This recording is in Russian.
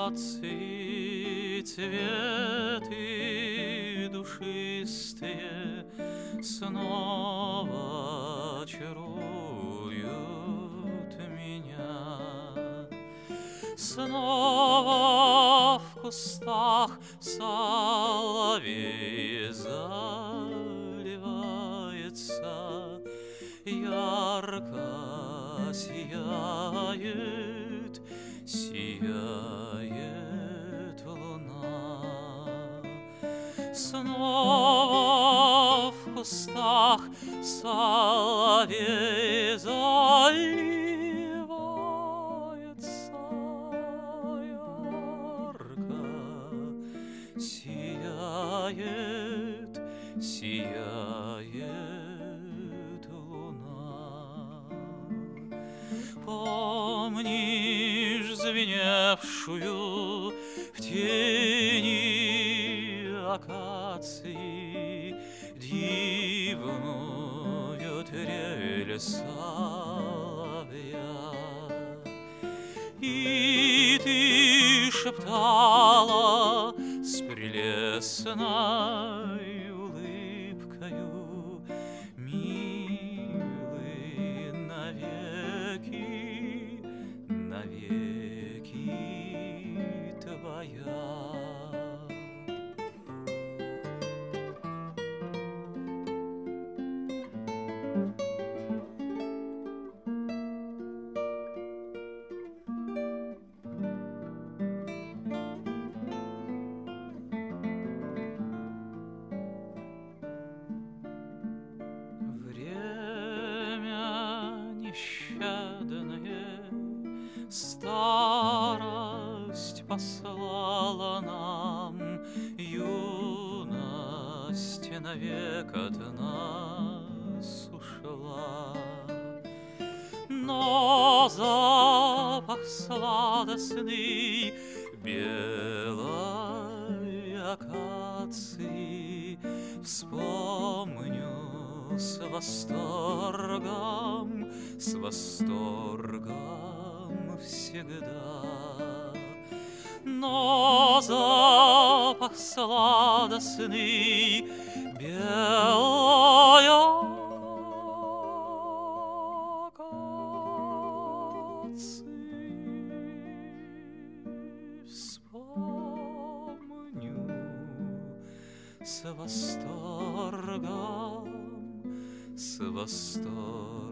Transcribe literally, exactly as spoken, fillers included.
акации цветы душистые снова чаруют меня. Снова в кустах соловей заливается, ярко сияет, сияет луна. Снова в кустах соловей заливается, ярко сияет, сияет луна. Помнишь звеневшую в тени акации дивную трель соловья? И ты шептала с прелестной улыбкою: милый, навеки, навеки твоя. Нещадная старость послала нам, юность навек от нас ушла. Но запах сладостный белой акации вспомню с восторгом, с восторгом всегда. Но запах сладостный белой акации вспомню с восторгом, с восторгом